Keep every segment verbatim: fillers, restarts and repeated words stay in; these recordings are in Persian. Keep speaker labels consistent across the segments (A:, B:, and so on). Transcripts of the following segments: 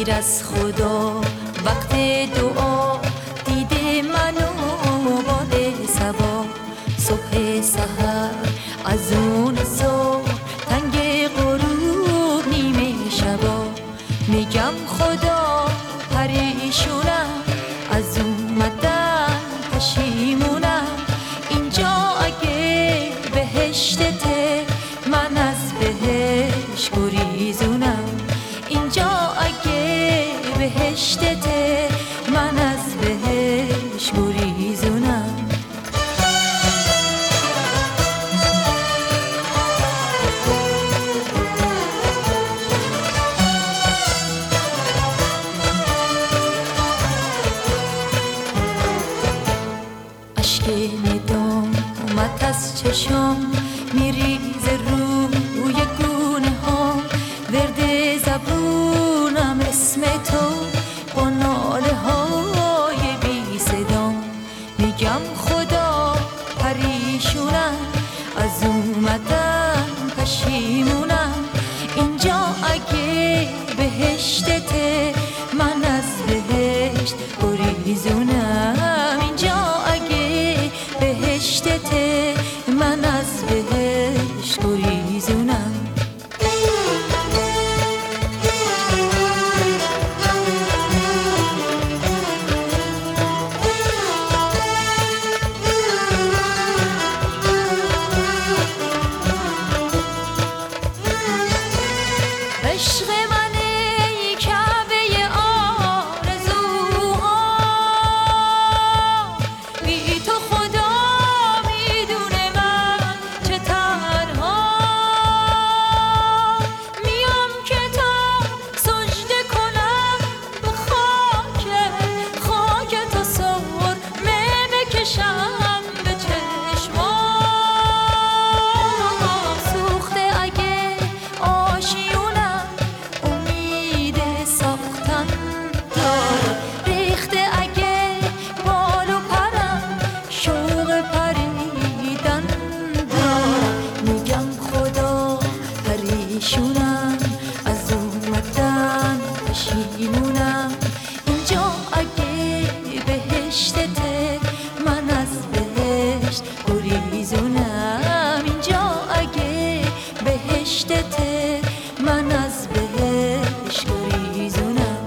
A: غیر از خدا وقت دعا دیده منو باد صبا. صبح سحر از اون صبح تنگ غروب نیمه شبا. میگم خدا پریشونم از اومدن پشیمونم. اینجا اگه بهشتته من از بهشت گریزونم. اینجا اگه بهشتته من از بهشت گریزونم. اشک ندامت از چشام میریزه روی گونه ها. ورد زبونم اسم تو با ناله های بی صدام. میگم خدا پریشونم از اومدن پشیمونم. اینجا اگه بهشتته من از بهشت گریزونم. اینجا اگه بهشتته من از بهشت گریزونم. عشق من ای کعبه آرزوها، بی تو خدا میدونه من چه تنها. میام که تا سجده کنم به خاک خاک تو سرمه بکشم به چشمام. سوخته اگه آشیونم امید ساختن داره. ریخته اگه بال و پرم شوق پریدن داره. میگم خدا پریشونم از اومدن پشیمونم. اینجا اگه بهشتته من از بهشت گریزونم. اینجا اگه بهشتته من از بهشت گریزونم.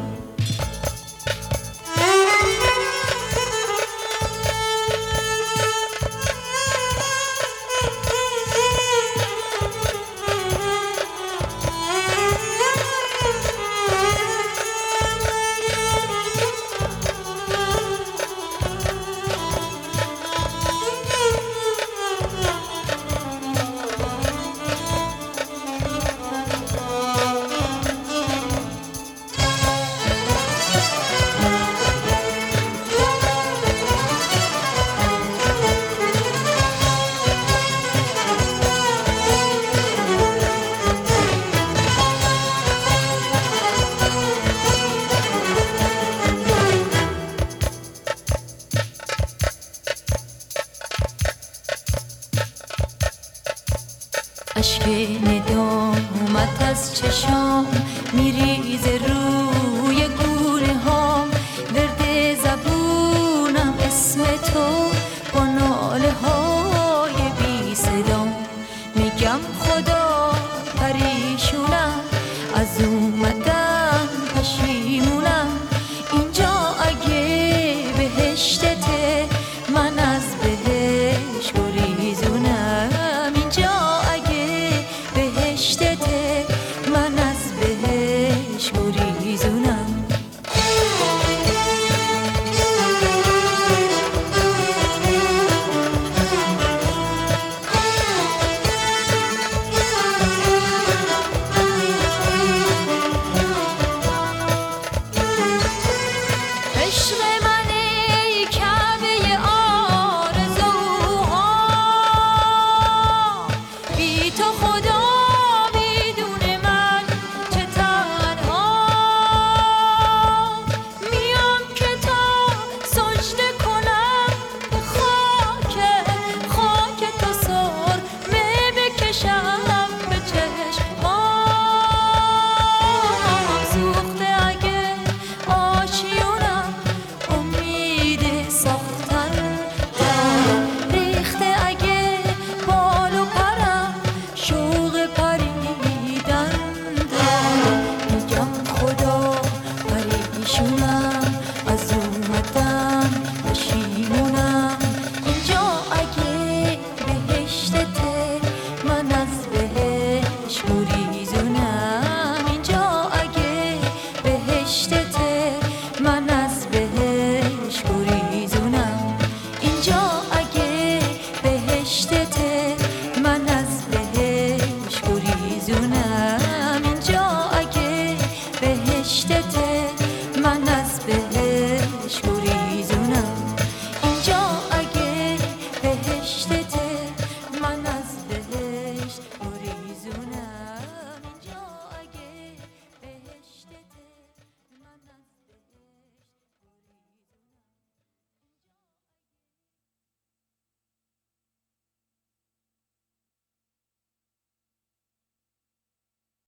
A: اشک ندامت از چشام میریزه رو